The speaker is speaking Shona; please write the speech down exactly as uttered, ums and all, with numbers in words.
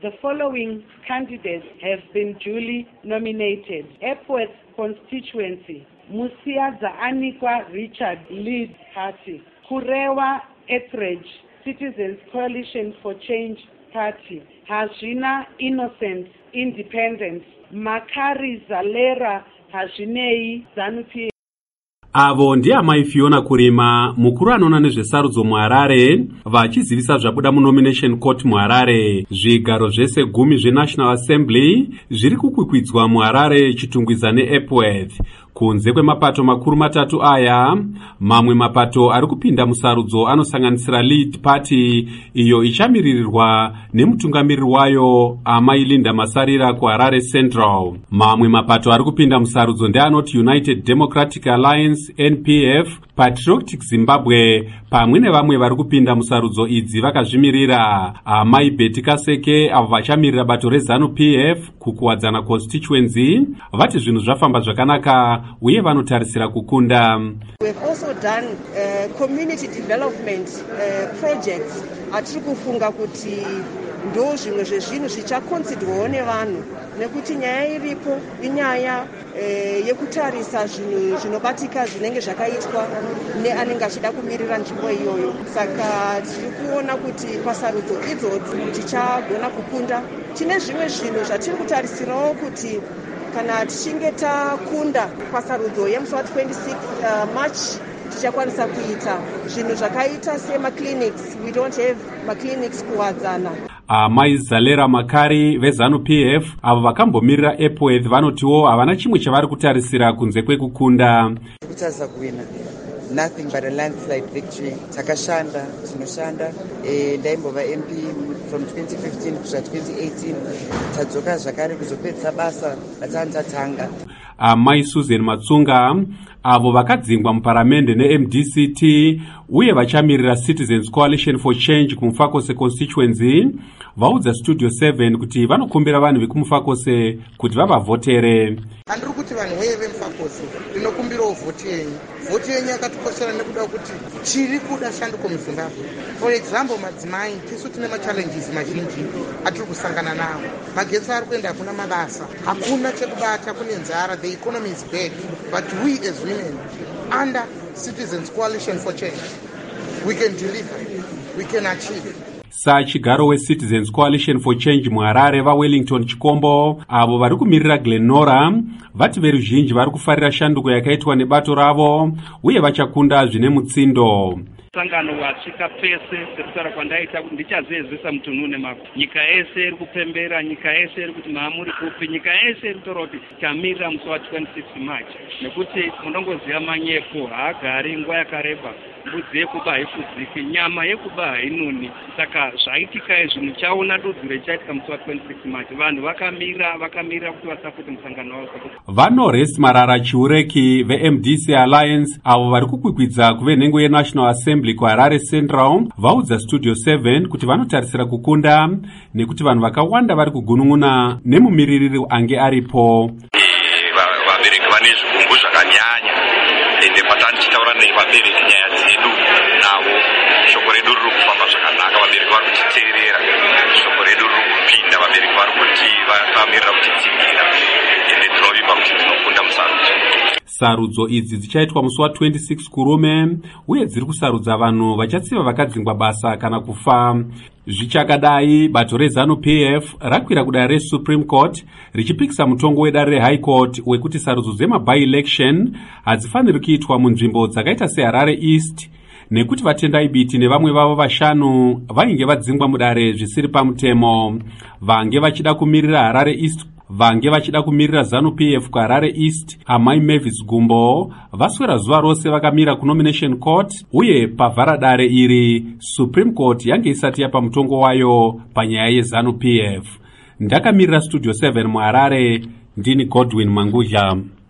The following candidates have been duly nominated. Epworth constituency, Musiadza Anikwa Richard, Lead Party. Kurewa Etheridge, Citizens Coalition for Change Party. Hazina Innocent, Independent. Makari Zalera Hazhinei, ZANU-P F. Avo ndiamai Fiona Kurima, mukuru anoona nezvesarudzo muHarare, vachizivisa zvabuda munomination court muHarare. Zvigaro zvese gumi zveNational Assembly zviri kukwikwidzwa muHarare chitungwiza neEpworth. Kunze kwemapato makuru matatu aya, mamwe mapato ari kupinda musarudzo anosanganisira Lead Party, iyo ichamirirwa nemutungamiriri wayo Amai Linda Masarira kuHarare Central. Mamwe mapato ari kupinda musarudzo ndeanoti United Democratic Alliance N P F, Patriotic Zimbabwe, pamwe nevamwe vari kupinda musarudzo idzi vakazvimirira. Amai Betty Kaseke, avo vachamirira bato reZANU-P F kukuwadzana constituency, vati zvinhu zvafamba zvakanaka uye vanotarisira kukunda. We have also done uh, community development uh, projects atiri kufunga kuti ndo zvimwe zvezvinhu zvichakonsiderwawo nevanhu, nekuti nyaya iripo inyaya uh, yekutarisa zvinhu zvinobatika zvinenge zvakaitwa neanenge achida kumirira nzvimbo iyoyo. Saka tiri kuona kuti pasarudzo idzodzi tichagona kukunda. Tine zvimwe zvinhu zvatiri kutarisirawo kuti kana tichinge takunda pasarudzo yemusi wa twenty-six uh, March tichakwanisa kuita zvinhu zvakaita semaclinics. We don't have maclinics kuwadzana. Amai Zalera Makari veZANU-P F, avo vakambomirira Epworth, vanotiwo havana chimwe chavari kutarisira kunze kwekukunda. Kutarisa kuwina, nothing but a landslide victory. Takashanda, tinoshanda. E, ndaimbova M P from twenty fifteen kusvika twenty eighteen. Tadzoka zvakare kuzopedza basa ratandatanga. Amai Susan Matsunga, avo vakadzingwa muparamende neM D C T uye vachamirira Citizens Coalition for Change kumufakose constituency, vaudza Studio seven kuti vanokumbira vanhu vekumufakose kuti vavavhotere. Handiri kuti vanhu veye vemufakose ndinokumbira vhoti yenyu. Vhoti yenyu yakatikoshera nekuda kuti chiri kuda shanduko muZimbabwe. For example, madzimai tisu tine machallenges mazhinji atiri kusangana nawo. Magetsi ari kuenda hakuna mabasa, hakuna chekubata, kune nzara, the economy is bad. But we as women under Citizens Coalition for Change, we can deliver, we can achieve. Sachigaro weCitizens Coalition for Change muHarare vaWellington Chikombo, avo vari kumirira Glenora, vati veruzhinji vari kufarira shanduko yakaitwa nebato ravo uye vachakunda zvine mutsindo. Sangano wasvika pese sekutaura kwandaita ndichazezesa mutunhu nemako. Nyika yese iri kupembera, nyika yese iri kuti maamuri kupi, nyika yese iri kutaura kuti tamirira musi wa twenty-six March, nekuti unongoziva manyepo haagari nguva yakareba. Mbudzi yekuba haifuziki, nyama yekuba hainuni. Saka zvaitika izvi muchaona dudzi richaitika musi wa twenty-six March. Vanhu vakamira, vakamira kuti vasapoti musangano wavo. Vanoresi Marara Chiureki veM D C Alliance, avo vari kukwikwidza kuvenhengo yeNational Assembly kuHarare Central, vaudza Studio seven kuti vanotarisira kukunda nekuti vanhu vakawanda vari kugunun'una nemumiririri ange aripo. Vabereki vane zvigumbu zvakanyanya ende patani tichitaura nevabereki nyaya dzedu navo shoko redu riri kufamba zvakanaka. Vabereki vari kutiteerera, shoko redu riri kupinda, vabereki vari kuti vakamirira kutitsigira ende tinovimba kuti tinokunda musarudzo. Sarudzo idzi dzichaitwa musi wa twenty-six Kurume uye dziri kusarudza vanhu vachatsiva vakadzingwa basa kana kufa. Zvichakadai, bato reZANU-P F rakwira kudare reSupreme Court richipikisa mutongo wedare reHigh Court wekuti sarudzo dzema-by-election hadzifaniri kuitwa munzvimbo dzakaita seHarare East nekuti vatendai biti nevamwe vavo vashanu vainge vadzingwa mudare zvisiri pamutemo. Vange vachida kumirira Harare East vange vachida kumirira ZANU-P F kuHarare East, Amai Mavis Gumbo vaswera zuva rose vakamira kunomination court uye pavharadare iri Supreme Court yange isati yapa mutongo wayo panyaya yeZANU-P F. Ndakamirira Studio seven muHarare, ndini Godwin Mangudla.